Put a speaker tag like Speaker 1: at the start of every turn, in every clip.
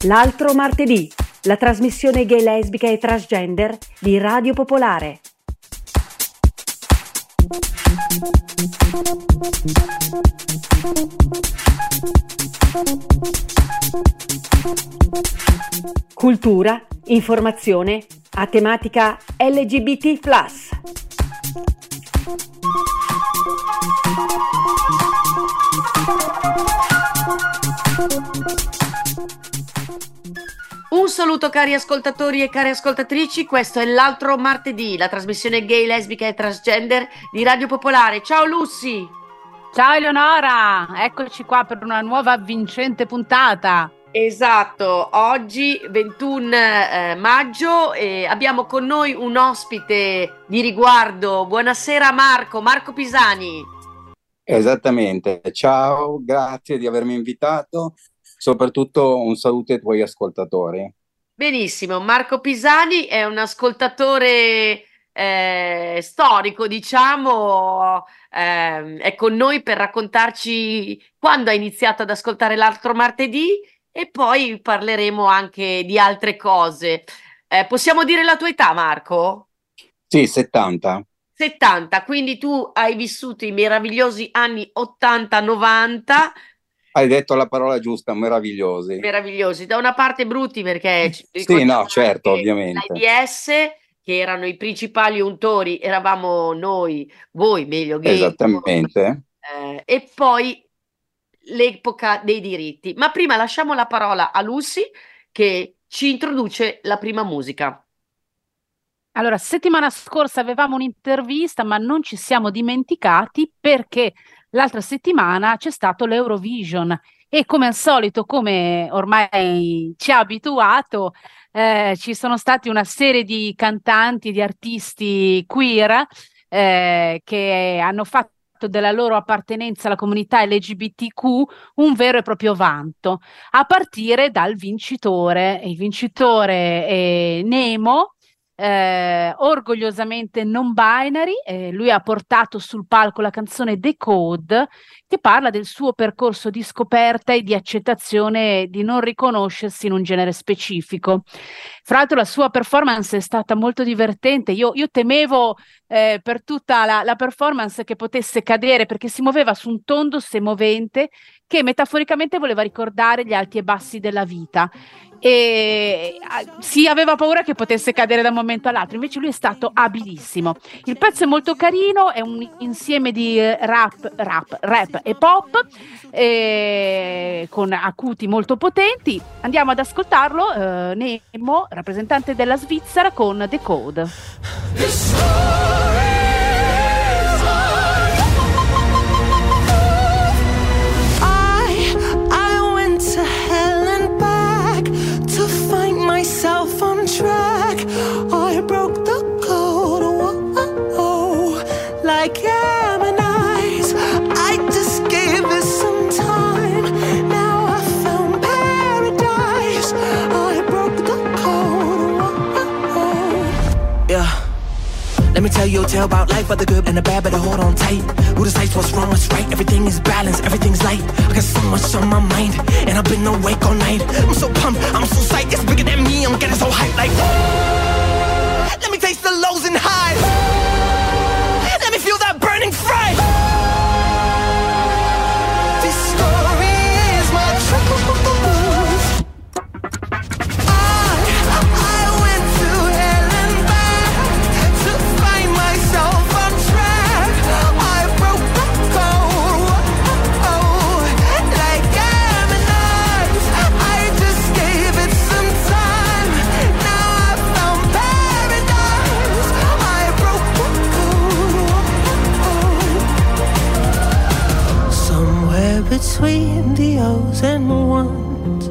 Speaker 1: L'altro martedì, la trasmissione gay, lesbica e transgender di Radio Popolare. Cultura, informazione a tematica LGBT+.
Speaker 2: Un saluto cari ascoltatori e cari ascoltatrici, questo è l'altro martedì, la trasmissione gay, lesbica e transgender di Radio Popolare. Ciao Lucy!
Speaker 3: Ciao Eleonora, eccoci qua per una nuova vincente puntata.
Speaker 2: Esatto, oggi 21 maggio abbiamo con noi un ospite di riguardo. Buonasera Marco Pisani.
Speaker 4: Esattamente, ciao, grazie di avermi invitato, soprattutto un saluto ai tuoi ascoltatori.
Speaker 2: Benissimo, Marco Pisani è un ascoltatore storico, diciamo, è con noi per raccontarci quando ha iniziato ad ascoltare l'altro martedì e poi parleremo anche di altre cose. Possiamo dire la tua età, Marco?
Speaker 4: Sì, 70.
Speaker 2: 70, quindi tu hai vissuto i meravigliosi anni 80-90.
Speaker 4: Hai detto la parola giusta, meravigliosi.
Speaker 2: Meravigliosi, da una parte brutti perché
Speaker 4: sì, no, certo, ovviamente.
Speaker 2: L'AIDS, che erano i principali untori, eravamo noi, voi meglio gay.
Speaker 4: Esattamente.
Speaker 2: E poi l'epoca dei diritti. Ma prima lasciamo la parola a Lucy che ci introduce la prima musica.
Speaker 3: Allora, settimana scorsa avevamo un'intervista, ma non ci siamo dimenticati perché l'altra settimana c'è stato l'Eurovision e come al solito, come ormai ci ha abituato, ci sono stati una serie di cantanti, di artisti queer che hanno fatto della loro appartenenza alla comunità LGBTQ un vero e proprio vanto, a partire dal vincitore. Il vincitore è Nemo, orgogliosamente non binary. Lui ha portato sul palco la canzone The Code, che parla del suo percorso di scoperta e di accettazione di non riconoscersi in un genere specifico. Fra l'altro la sua performance è stata molto divertente. Io temevo per tutta la performance che potesse cadere, perché si muoveva su un tondo semovente che metaforicamente voleva ricordare gli alti e bassi della vita e si aveva paura che potesse cadere da un momento all'altro, invece lui è stato abilissimo. Il pezzo è molto carino, è un insieme di rap e pop con acuti molto potenti. Andiamo ad ascoltarlo. Nemo, rappresentante della Svizzera, con The Code.
Speaker 5: Myself on track, I broke the code, whoa, like Gemini's. I just gave it some time, now I found paradise. I broke the code, whoa. Yeah. Let me tell you a tale about life, but the good and the bad, better hold on tight. Who decides what's wrong, what's right? Everything is balanced, everything's light. I got so much on my mind, and I've been awake all night. I'm so pumped, I'm so psyched, it's bigger than me, I'm getting so hyped like let me taste the lows and highs. Let me feel that burning fire. This story is my truth. I went to hell and back to find myself on track. I broke the code, like Gemini's. I just gave it some time, now I found paradise. I broke the code. Somewhere between the O's and ones,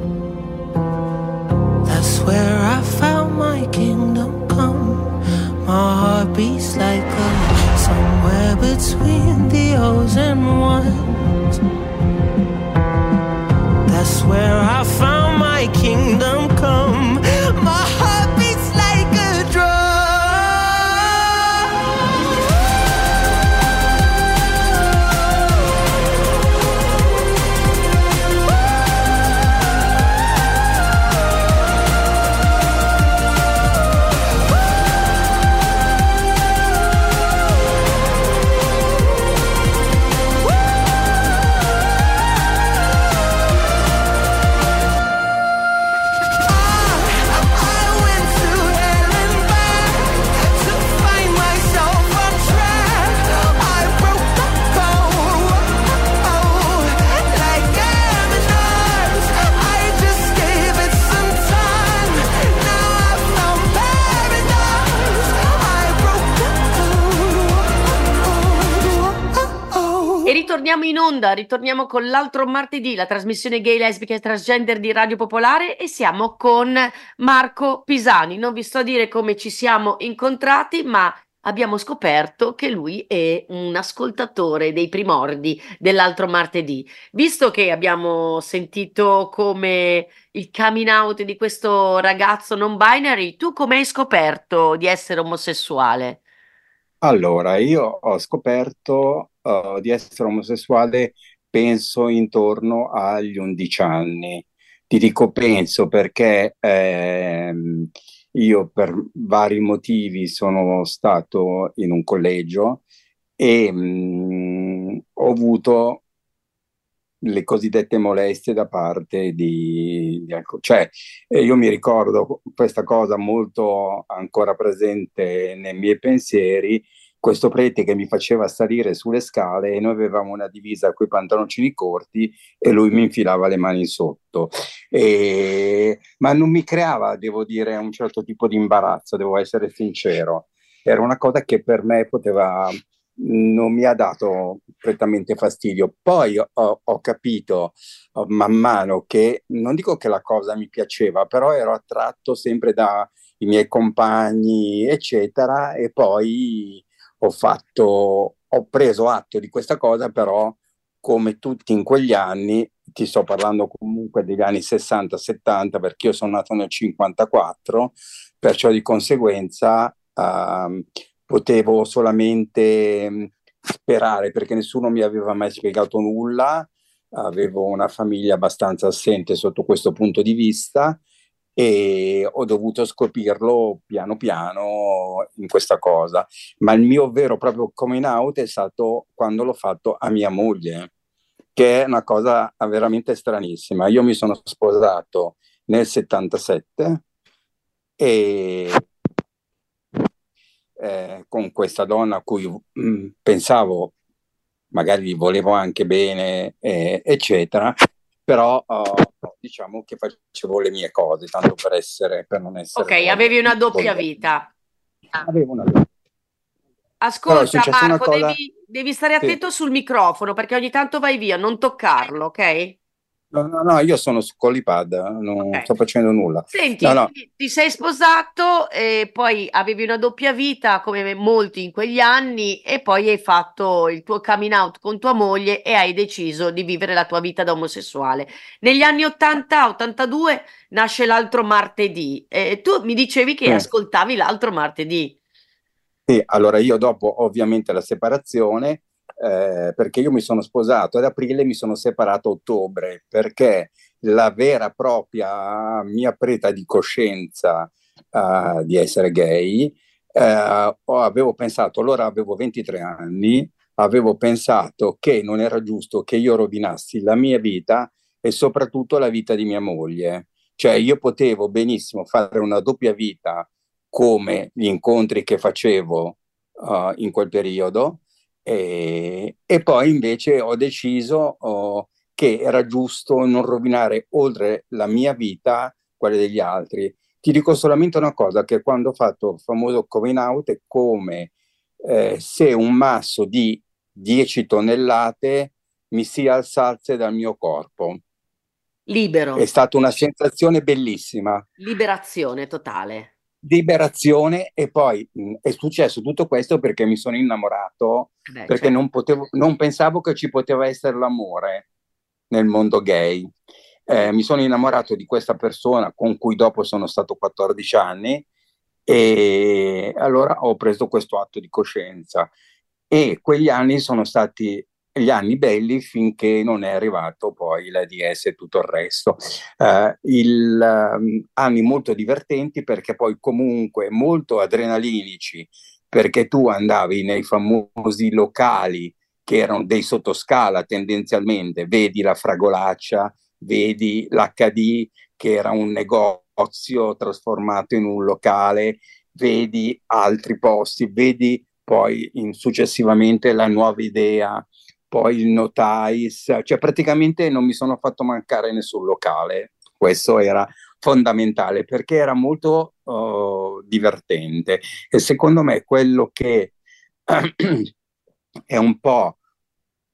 Speaker 5: that's where I found my kingdom come. My heart beats like a somewhere between the O's and ones. That's where I found my kingdom come. My heart beats like a drum.
Speaker 2: E ritorniamo in onda, ritorniamo con l'altro martedì, la trasmissione gay, lesbica e transgender di Radio Popolare e siamo con Marco Pisani. Non vi sto a dire come ci siamo incontrati, ma abbiamo scoperto che lui è un ascoltatore dei primordi dell'altro martedì. Visto che abbiamo sentito come il coming out di questo ragazzo non binary, tu come hai scoperto di essere omosessuale?
Speaker 4: Allora, io ho scoperto di essere omosessuale, penso, intorno agli 11 anni. Ti dico penso perché io per vari motivi sono stato in un collegio e ho avuto le cosiddette molestie da parte cioè io mi ricordo questa cosa molto ancora presente nei miei pensieri, questo prete che mi faceva salire sulle scale e noi avevamo una divisa con i pantaloncini corti e lui mi infilava le mani sotto. Ma non mi creava, devo dire, un certo tipo di imbarazzo, devo essere sincero. Era una cosa che per me non mi ha dato prettamente fastidio. Poi ho capito man mano che, non dico che la cosa mi piaceva, però ero attratto sempre dai miei compagni, eccetera, e poi ho preso atto di questa cosa, però come tutti in quegli anni, ti sto parlando comunque degli anni 60-70, perché io sono nato nel 54, perciò di conseguenza potevo solamente sperare, perché nessuno mi aveva mai spiegato nulla, avevo una famiglia abbastanza assente sotto questo punto di vista e ho dovuto scoprirlo piano piano in questa cosa. Ma il mio vero e proprio coming out è stato quando l'ho fatto a mia moglie, che è una cosa veramente stranissima. Io mi sono sposato nel 77 e con questa donna a cui pensavo, magari gli volevo anche bene, eccetera, però diciamo che facevo le mie cose, tanto per non
Speaker 2: Ok,
Speaker 4: essere
Speaker 2: avevi una doppia
Speaker 4: volgare.
Speaker 2: vita.
Speaker 4: Avevo una... Però è
Speaker 2: Ascolta,
Speaker 4: successa una
Speaker 2: Marco,
Speaker 4: cosa...
Speaker 2: devi stare
Speaker 4: Sì.
Speaker 2: attento sul microfono perché ogni tanto vai via, non toccarlo, ok?
Speaker 4: No, io sono con l'iPad, non
Speaker 2: Ok.
Speaker 4: sto facendo nulla.
Speaker 2: Senti,
Speaker 4: No, no,
Speaker 2: ti sei sposato e poi avevi una doppia vita come molti in quegli anni e poi hai fatto il tuo coming out con tua moglie e hai deciso di vivere la tua vita da omosessuale. Negli anni 80-82 nasce l'altro martedì e tu mi dicevi che
Speaker 4: sì.
Speaker 2: ascoltavi l'altro martedì.
Speaker 4: Sì, allora io dopo ovviamente la separazione, perché io mi sono sposato ad aprile, mi sono separato a ottobre, perché la vera e propria mia presa di coscienza di essere gay, avevo pensato, allora avevo 23 anni, avevo pensato che non era giusto che io rovinassi la mia vita e soprattutto la vita di mia moglie. Cioè io potevo benissimo fare una doppia vita come gli incontri che facevo in quel periodo e poi invece ho deciso che era giusto non rovinare oltre la mia vita quelle degli altri. Ti dico solamente una cosa, che quando ho fatto il famoso coming out è come se un masso di 10 tonnellate mi si alzasse dal mio corpo. È
Speaker 2: Libero,
Speaker 4: stata una sensazione bellissima.
Speaker 2: liberazione totale.
Speaker 4: Liberazione e poi è successo tutto questo perché mi sono innamorato,
Speaker 2: Beh,
Speaker 4: perché
Speaker 2: certo.
Speaker 4: non pensavo che ci poteva essere l'amore nel mondo gay. Mi sono innamorato di questa persona con cui dopo sono stato 14 anni e allora ho preso questo atto di coscienza e quegli anni sono stati gli anni belli finché non è arrivato poi l'AIDS e tutto il resto. Anni molto divertenti perché poi comunque molto adrenalinici, perché tu andavi nei famosi locali che erano dei sottoscala tendenzialmente, vedi la Fragolaccia, vedi l'HD che era un negozio trasformato in un locale, vedi altri posti, vedi poi successivamente la Nuova Idea, poi il Notais, cioè praticamente non mi sono fatto mancare nessun locale. Questo era fondamentale perché era molto divertente e secondo me quello che è un po'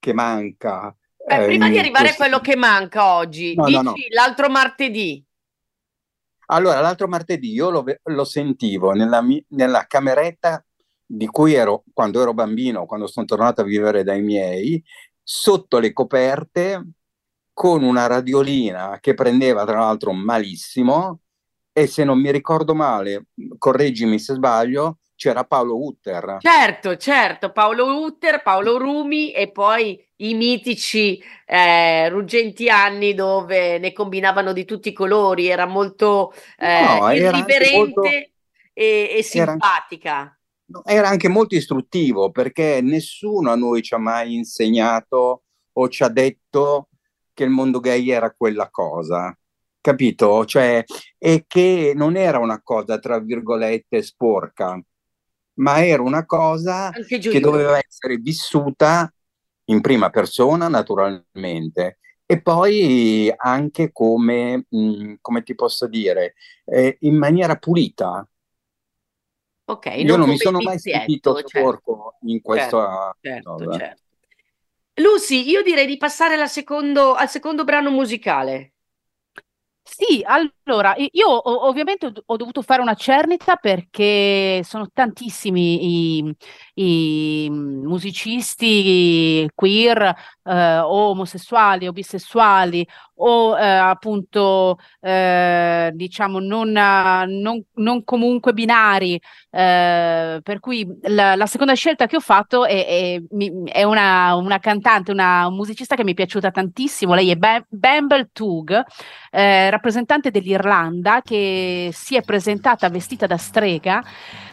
Speaker 4: che manca.
Speaker 2: Prima di
Speaker 4: in
Speaker 2: arrivare a
Speaker 4: questo...
Speaker 2: quello che manca oggi,
Speaker 4: No, no, no.
Speaker 2: dici l'altro martedì.
Speaker 4: Allora, l'altro martedì io lo sentivo nella cameretta di cui ero quando ero bambino, quando sono tornato a vivere dai miei, sotto le coperte, con una radiolina che prendeva tra l'altro malissimo, e se non mi ricordo male, correggimi se sbaglio, c'era Paolo Utter.
Speaker 2: Certo, Paolo Utter, Paolo Rumi e poi i mitici ruggenti anni dove ne combinavano di tutti i colori, era molto
Speaker 4: No, era anche molto,
Speaker 2: irriverente e
Speaker 4: era,
Speaker 2: simpatica.
Speaker 4: era anche molto istruttivo, perché nessuno a noi ci ha mai insegnato o ci ha detto che il mondo gay era quella cosa, capito? Cioè, e che non era una cosa, tra virgolette, sporca, ma era una cosa
Speaker 2: Anche
Speaker 4: che
Speaker 2: gioiosa.
Speaker 4: doveva essere vissuta in prima persona, naturalmente, e poi anche come ti posso dire, in maniera pulita.
Speaker 2: Ok,
Speaker 4: Io
Speaker 2: non
Speaker 4: non mi
Speaker 2: come il
Speaker 4: sono mai sentito
Speaker 2: vizietto,
Speaker 4: sporco in questa
Speaker 2: certo,
Speaker 4: cosa.
Speaker 2: certo. Lucy, io direi di passare al secondo brano musicale.
Speaker 3: Sì, allora, io ovviamente ho dovuto fare una cernita perché sono tantissimi i musicisti queer, o omosessuali o bisessuali o appunto diciamo non comunque binari, per cui la seconda scelta che ho fatto è una cantante, una musicista che mi è piaciuta tantissimo. Lei è Bamble Toog, rappresentante dell'Irlanda, che si è presentata vestita da strega,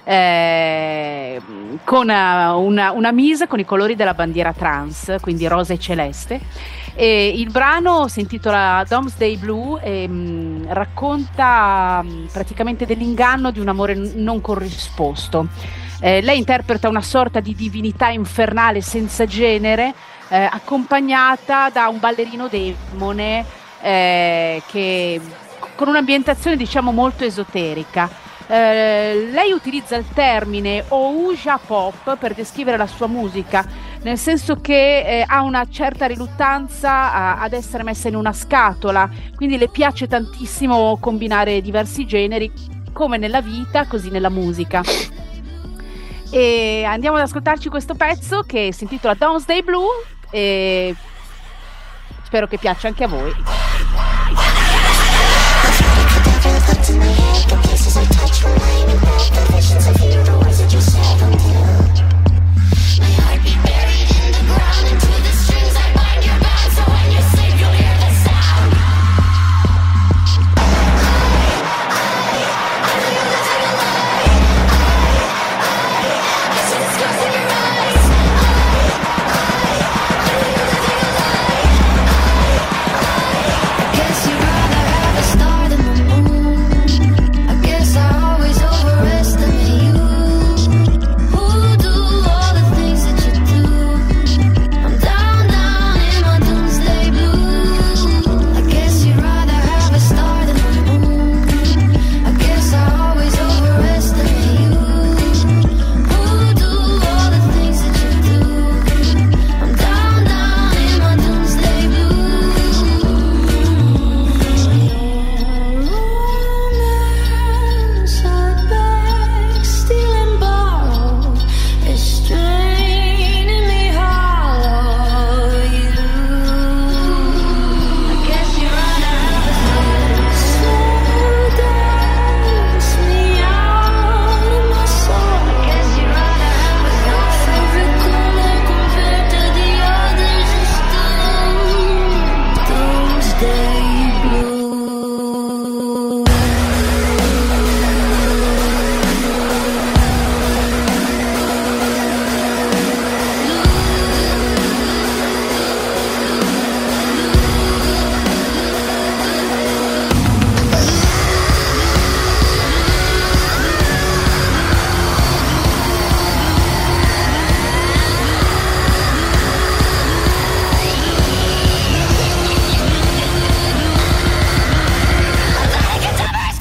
Speaker 3: con una mise con i colori della bandiera trans, quindi rosa e celeste. E il brano si intitola Domesday Blue e racconta praticamente dell'inganno di un amore non corrisposto. Lei interpreta una sorta di divinità infernale senza genere, accompagnata da un ballerino demone, che con un'ambientazione diciamo molto esoterica. Lei utilizza il termine Ouija Pop per descrivere la sua musica, nel senso che ha una certa riluttanza ad essere messa in una scatola, quindi le piace tantissimo combinare diversi generi, come nella vita, così nella musica. E andiamo ad ascoltarci questo pezzo che si intitola Domesday Blue e spero che piaccia anche a voi.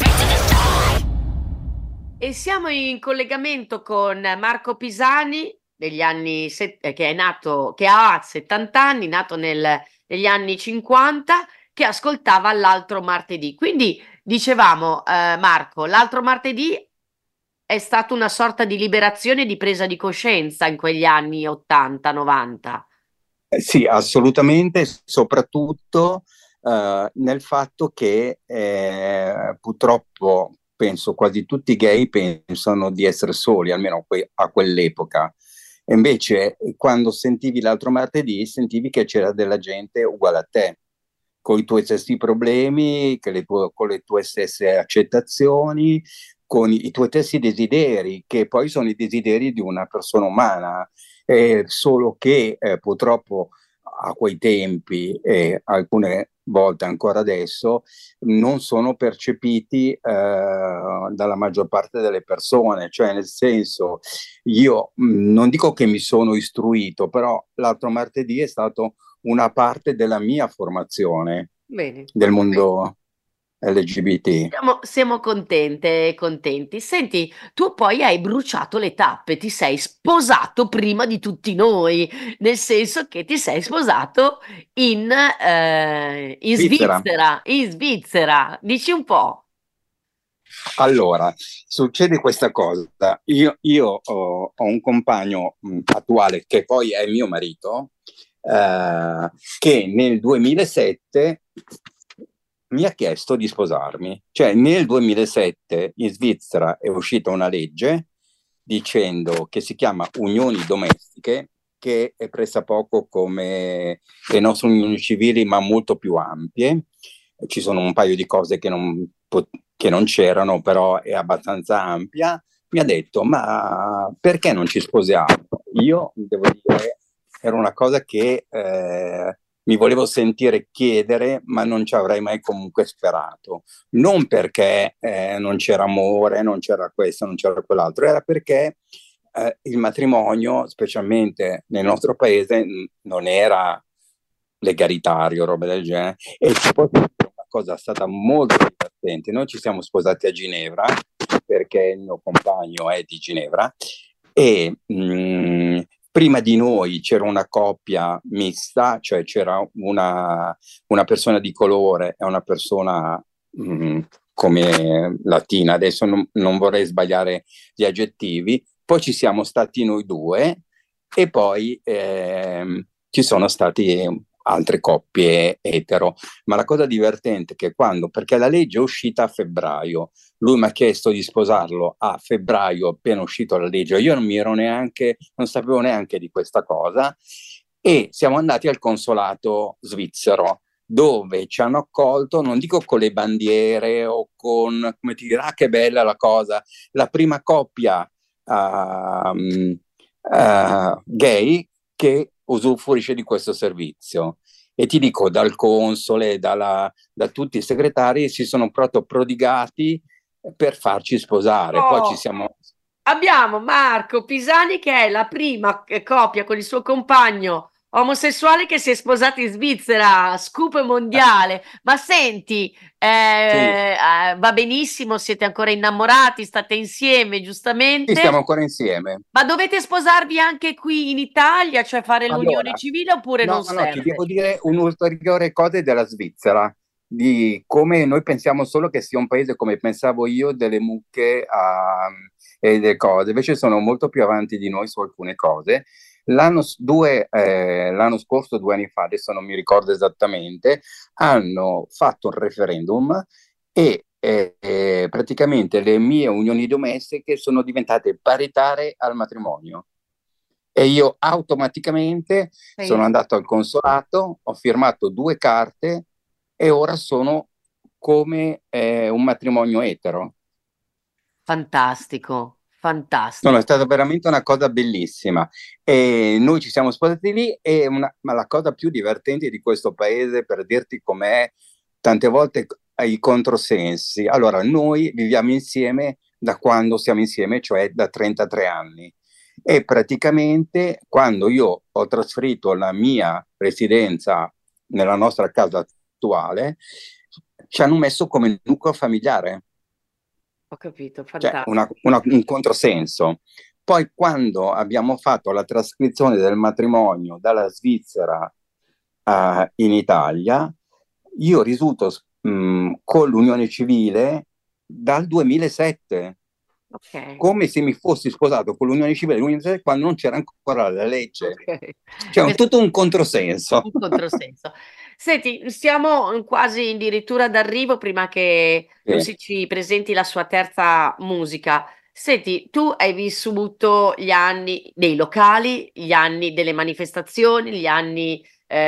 Speaker 2: E siamo in collegamento con Marco Pisani, degli anni, che è nato, che ha 70 anni, nato negli anni 50, che ascoltava l'altro martedì. Quindi dicevamo, Marco, l'altro martedì è stata una sorta di liberazione, di presa di coscienza in quegli anni 80-90.
Speaker 4: Sì, assolutamente, soprattutto nel fatto che purtroppo penso quasi tutti i gay pensano di essere soli, almeno a quell'epoca. E invece quando sentivi l'altro martedì, sentivi che c'era della gente uguale a te, con i tuoi stessi problemi, con le tue stesse accettazioni, con i tuoi stessi desideri, che poi sono i desideri di una persona umana, solo che purtroppo a quei tempi e alcune volte ancora adesso non sono percepiti dalla maggior parte delle persone, cioè nel senso io non dico che mi sono istruito, però l'altro martedì è stato una parte della mia formazione
Speaker 2: Bene.
Speaker 4: del mondo LGBT.
Speaker 2: Siamo contente e contenti. Senti, tu poi hai bruciato le tappe, ti sei sposato prima di tutti noi, nel senso che ti sei sposato in
Speaker 4: Svizzera.
Speaker 2: Svizzera, in Svizzera. Dici un po'.
Speaker 4: Allora, succede questa cosa. Io ho un compagno attuale che poi è mio marito, che nel 2007 mi ha chiesto di sposarmi. Cioè nel 2007 in Svizzera è uscita una legge dicendo che si chiama unioni domestiche, che è pressappoco come le nostre unioni civili, ma molto più ampie. Ci sono un paio di cose che non c'erano, però è abbastanza ampia. Mi ha detto, ma perché non ci sposiamo? Io, devo dire, era una cosa che mi volevo sentire chiedere, ma non ci avrei mai comunque sperato. Non perché non c'era amore, non c'era questo, non c'era quell'altro, era perché il matrimonio, specialmente nel nostro paese, non era legalitario, roba del genere. E ci può dire una cosa stata molto divertente. Noi ci siamo sposati a Ginevra, perché il mio compagno è di Ginevra, e prima di noi c'era una coppia mista, cioè c'era una persona di colore e una persona come latina, adesso non vorrei sbagliare gli aggettivi, poi ci siamo stati noi due e poi ci sono stati altre coppie etero, ma la cosa divertente è che perché la legge è uscita a febbraio, lui mi ha chiesto di sposarlo a febbraio appena uscito la legge, io non sapevo neanche di questa cosa, e siamo andati al consolato svizzero, dove ci hanno accolto, non dico con le bandiere o con, come ti dirà, che bella la cosa, la prima coppia gay che usufruisce di questo servizio. E ti dico, dal console, da tutti i segretari si sono proprio prodigati per farci sposare. Poi ci siamo...
Speaker 2: Abbiamo Marco Pisani che è la prima coppia con il suo compagno omosessuale che si è sposato in Svizzera, scoop mondiale. Ma senti, va benissimo, siete ancora innamorati, state insieme, giustamente?
Speaker 4: Sì, stiamo ancora insieme.
Speaker 2: Ma dovete sposarvi anche qui in Italia, cioè fare l'unione
Speaker 4: Allora,
Speaker 2: civile, oppure non serve?
Speaker 4: ti devo dire un'ulteriore cosa della Svizzera, di come noi pensiamo solo che sia un paese, come pensavo io, delle mucche e delle cose, invece sono molto più avanti di noi su alcune cose. L'anno scorso, 2 anni fa, adesso non mi ricordo esattamente, hanno fatto un referendum e praticamente le mie unioni domestiche sono diventate paritarie al matrimonio. E io automaticamente sono andato al consolato, ho firmato 2 carte e ora sono come un matrimonio etero.
Speaker 2: Fantastico, fantastico.
Speaker 4: No, è stata veramente una cosa bellissima. E noi ci siamo sposati lì, ma la cosa più divertente di questo paese, per dirti com'è, tante volte i controsensi. Allora, noi viviamo insieme da quando siamo insieme, cioè da 33 anni. E praticamente quando io ho trasferito la mia residenza nella nostra casa attuale, ci hanno messo come nucleo familiare.
Speaker 2: Ho capito,
Speaker 4: Cioè
Speaker 2: fantastico.
Speaker 4: un controsenso. Poi quando abbiamo fatto la trascrizione del matrimonio dalla Svizzera in Italia, io risulto con l'unione civile dal 2007,
Speaker 2: Ok.
Speaker 4: come se mi fossi sposato con l'unione civile del 2007 quando non c'era ancora la legge.
Speaker 2: Ok.
Speaker 4: Cioè,
Speaker 2: Questo
Speaker 4: tutto un controsenso.
Speaker 2: un controsenso. Senti, siamo quasi addirittura d'arrivo prima che
Speaker 4: Sì.
Speaker 2: Lucy ci presenti la sua terza musica. Senti, tu hai vissuto gli anni dei locali, gli anni delle manifestazioni, gli anni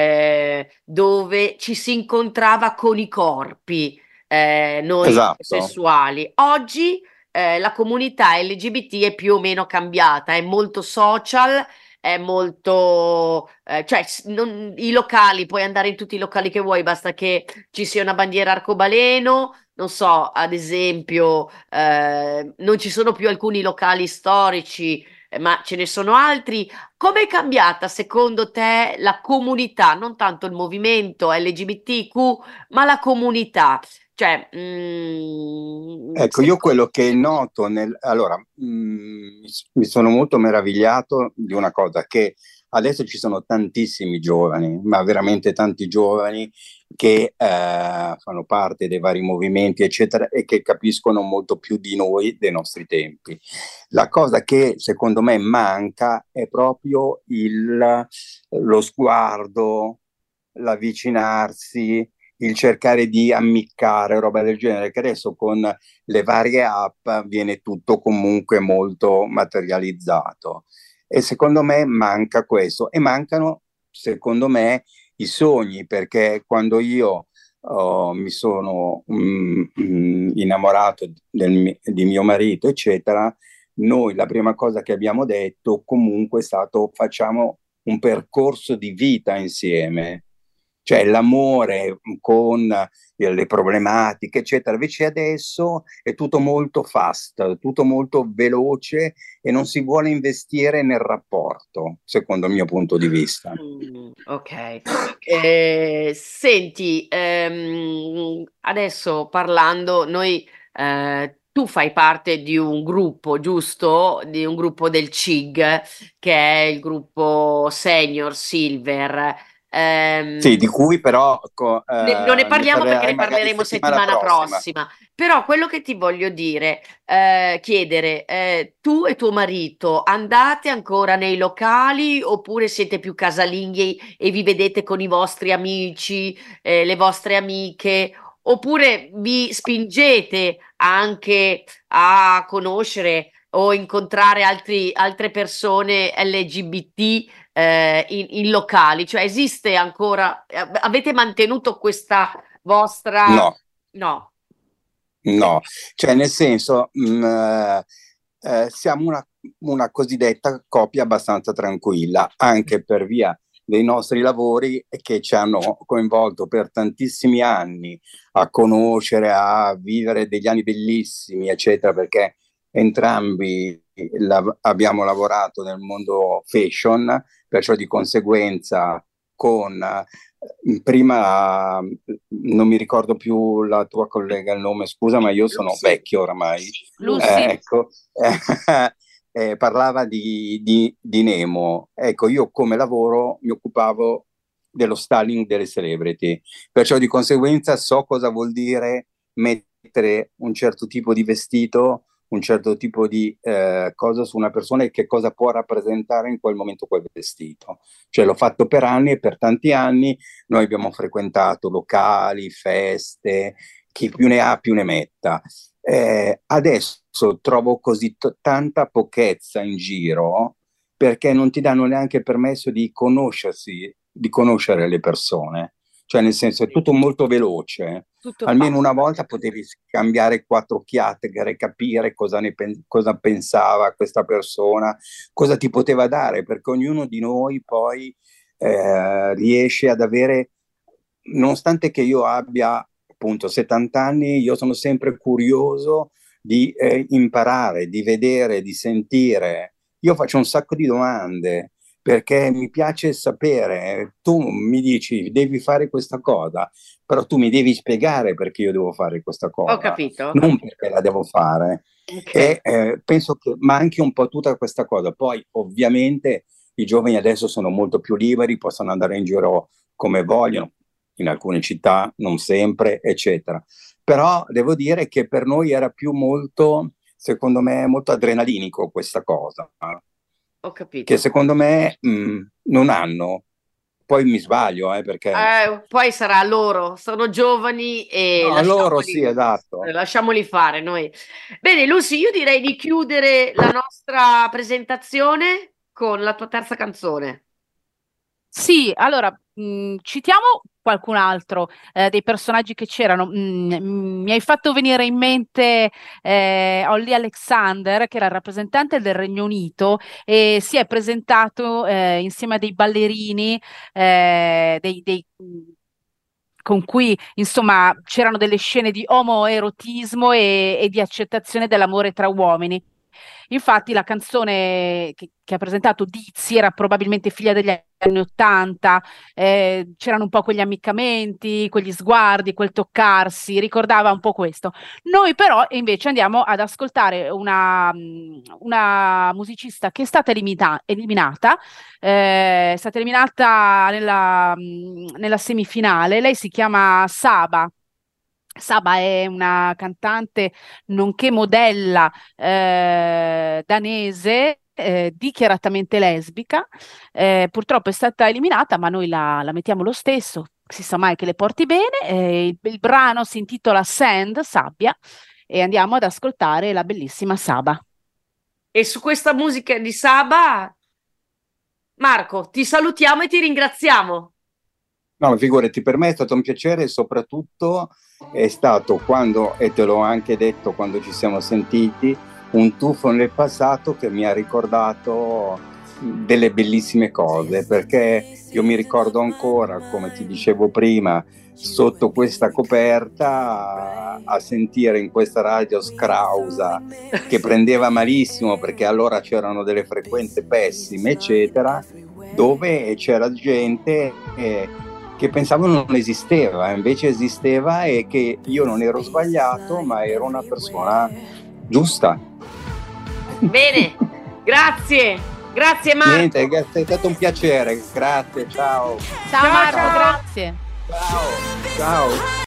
Speaker 2: dove ci si incontrava con i corpi, noi
Speaker 4: Esatto.
Speaker 2: sessuali. Oggi la comunità LGBT è più o meno cambiata, è molto social, è molto, cioè i locali, puoi andare in tutti i locali che vuoi, basta che ci sia una bandiera arcobaleno, non so, ad esempio, non ci sono più alcuni locali storici, ma ce ne sono altri. Come è cambiata secondo te la comunità, non tanto il movimento LGBTQ, ma la comunità? Cioè,
Speaker 4: Ecco, io quello che noto allora, mi sono molto meravigliato di una cosa, che adesso ci sono tantissimi giovani, ma veramente tanti giovani che fanno parte dei vari movimenti, eccetera, e che capiscono molto più di noi dei nostri tempi. La cosa che secondo me manca è proprio lo sguardo, l'avvicinarsi, il cercare di ammiccare, roba del genere, che adesso con le varie app viene tutto comunque molto materializzato. E secondo me manca questo, e mancano, secondo me, i sogni, perché quando io mi sono innamorato di mio marito, eccetera, noi la prima cosa che abbiamo detto comunque è stato: facciamo un percorso di vita insieme, cioè l'amore con le problematiche, eccetera. Invece adesso è tutto molto fast, tutto molto veloce, e non si vuole investire nel rapporto, secondo il mio punto di vista.
Speaker 2: Ok. Senti, adesso parlando, tu fai parte di un gruppo, giusto? Di un gruppo del CIG, che è il gruppo Senior Silver.
Speaker 4: Sì, di
Speaker 2: Ehm,
Speaker 4: cui però
Speaker 2: Non ne
Speaker 4: ne
Speaker 2: parliamo perché
Speaker 4: parlerai
Speaker 2: ne
Speaker 4: magari
Speaker 2: parleremo
Speaker 4: settimana
Speaker 2: settimana
Speaker 4: prossima.
Speaker 2: prossima. Però quello che ti voglio dire, chiedere, tu e tuo marito andate ancora nei locali oppure siete più casalinghi e vi vedete con i vostri amici, le vostre amiche, oppure vi spingete anche a conoscere o incontrare altre persone LGBT in locali? Cioè esiste ancora, avete mantenuto questa vostra...
Speaker 4: No,
Speaker 2: No.
Speaker 4: no, cioè nel senso, siamo una cosiddetta coppia abbastanza tranquilla, anche per via dei nostri lavori che ci hanno coinvolto per tantissimi anni a conoscere, a vivere degli anni bellissimi, eccetera, perché entrambi abbiamo lavorato nel mondo fashion, perciò di conseguenza con prima, non mi ricordo più la tua collega il nome, scusa, ma io sono
Speaker 2: Lucy.
Speaker 4: vecchio oramai.
Speaker 2: Lucy.
Speaker 4: Ecco, parlava di Nemo. Ecco, io come lavoro mi occupavo dello styling delle celebrity, perciò di conseguenza so cosa vuol dire mettere un certo tipo di vestito, un certo tipo di cosa su una persona, e che cosa può rappresentare in quel momento quel vestito. Cioè l'ho fatto per anni, e per tanti anni noi abbiamo frequentato locali, feste, chi più ne ha più ne metta. Adesso trovo così tanta pochezza in giro, perché non ti danno neanche permesso di conoscersi, di conoscere le persone. Cioè, nel senso, è tutto molto veloce.
Speaker 2: Tutto
Speaker 4: Almeno
Speaker 2: fatto.
Speaker 4: una volta potevi scambiare quattro occhiate, capire cosa pensava questa persona, cosa ti poteva dare, perché ognuno di noi poi riesce ad avere, nonostante che io abbia appunto 70 anni, io sono sempre curioso di imparare, di vedere, di sentire. Io faccio un sacco di domande perché mi piace sapere. Tu mi dici devi fare questa cosa, però tu mi devi spiegare perché io devo fare questa
Speaker 2: Ho
Speaker 4: cosa,
Speaker 2: capito, ho
Speaker 4: non
Speaker 2: capito.
Speaker 4: perché la devo fare.
Speaker 2: Ok.
Speaker 4: E penso che manchi un po' tutta questa cosa. Poi, ovviamente, i giovani adesso sono molto più liberi, possono andare in giro come vogliono, in alcune città, non sempre, eccetera. Però devo dire che per noi era più molto, secondo me, molto adrenalinico questa cosa,
Speaker 2: Ho
Speaker 4: che
Speaker 2: capito.
Speaker 4: secondo me non hanno. Poi mi sbaglio, perché
Speaker 2: Poi sarà loro, sono giovani e
Speaker 4: no, loro sì, esatto.
Speaker 2: lasciamoli fare noi. Bene, Lucy, io direi di chiudere la nostra presentazione con la tua terza canzone.
Speaker 3: Sì, allora, citiamo qualcun altro dei personaggi che c'erano. Mi hai fatto venire in mente Holly Alexander, che era il rappresentante del Regno Unito e si è presentato insieme a dei ballerini, con cui insomma c'erano delle scene di omoerotismo e di accettazione dell'amore tra uomini. Infatti la canzone che ha presentato Dizzy era probabilmente figlia degli anni Ottanta, c'erano un po' quegli ammiccamenti, quegli sguardi, quel toccarsi, ricordava un po' questo. Noi però invece andiamo ad ascoltare una musicista che è stata eliminata, è stata eliminata nella semifinale. Lei si chiama Saba. Saba è una cantante nonché modella danese, dichiaratamente lesbica. Purtroppo è stata eliminata, ma noi la mettiamo lo stesso. Si sa mai che le porti bene. Il brano si intitola Sand, sabbia, e andiamo ad ascoltare la bellissima Saba.
Speaker 2: E su questa musica di Saba, Marco, ti salutiamo e ti ringraziamo.
Speaker 4: No, figurati, per me è stato un piacere e soprattutto è stato quando, e te l'ho anche detto quando ci siamo sentiti, un tuffo nel passato che mi ha ricordato delle bellissime cose, perché io mi ricordo ancora, come ti dicevo prima, sotto questa coperta a sentire in questa radio scrausa che prendeva malissimo perché allora c'erano delle frequenze pessime, eccetera, dove c'era gente che pensavo non esisteva, invece esisteva e che io non ero sbagliato, ma ero una persona giusta.
Speaker 2: Bene, grazie, grazie Marco.
Speaker 4: Niente, è stato un piacere, grazie, ciao.
Speaker 3: Ciao
Speaker 2: Ciao,
Speaker 3: Marco,
Speaker 2: ciao.
Speaker 3: grazie.
Speaker 4: Ciao, ciao.